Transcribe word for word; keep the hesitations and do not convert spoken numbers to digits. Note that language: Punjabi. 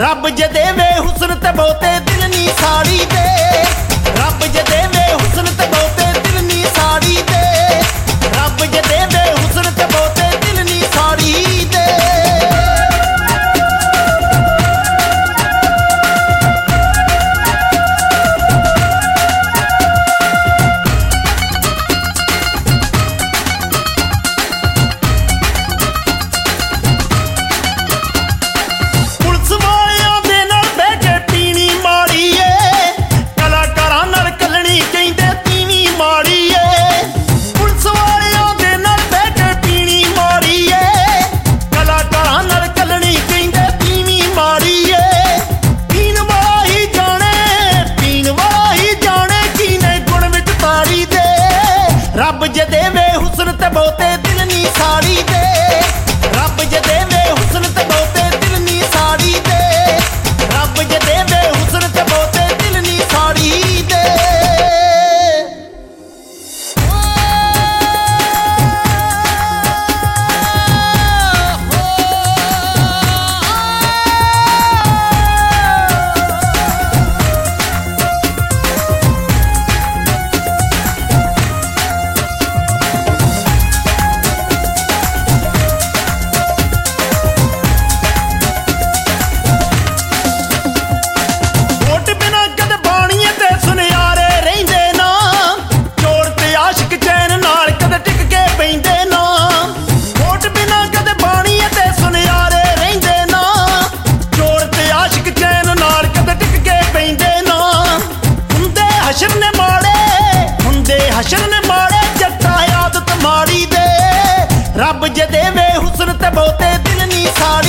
ਰੱਬ ਜੇ ਦੇਵੇ ਹੁਸਨ ਤੇ ਬਹੁਤੇ ਦਿਲ ਨੀ ਸਾੜੀ ਦੇ। ਰੱਬ ਜੇ ਦੇਵੇ ਹੁਸਨ ਤੇ ਬਹੁਤੇ ਦਿਲ ਨੀ ਸਾੜੀ ਦੇ। ਰੱਬ ਜੇ ਦੇਵੇ ਹੁਸਨ ਤੇ ਬਹੁਤੇ ਦਿਲ ਨੀ ਸਾੜੀ ਦੇ। ਰੱਬ ਜੇ ਦੇਵੇ ਹੁਸਨ ਤੇ ਬਹੁਤੇ ਦਿਲ ਨੀ ਸਾੜੀ ਦੇ। ਰੱਬ ਜੇ ਦੇਵੇ ਹੁਸਨ ਤੇ ਬਹੁਤੇ ਦਿਲ ਨੀ ਸਾੜੀ ਦੇ। ਰੱਬ ਜੇ ਦੇਵੇ ਹੁਸਨ ਤੇ ਬਹੁਤੇ ਦਿਲ ਨੀ ਸਾੜੀ ਦੇ। ਹਸ਼ਰ ਨੇ ਮਾੜੇ ਹੁੰਦੇ ਹਸ਼ਰ ਨੇ ਮਾੜੇ ਜੱਟਾ ਆਦਤ ਮਾੜੀ ਦੇ। ਰੱਬ ਜੇ ਦੇਵੇ ਹੁਸਨ ਤੇ ਬਹੁਤੇ ਦਿਲ ਨੀ ਸਾੜੀ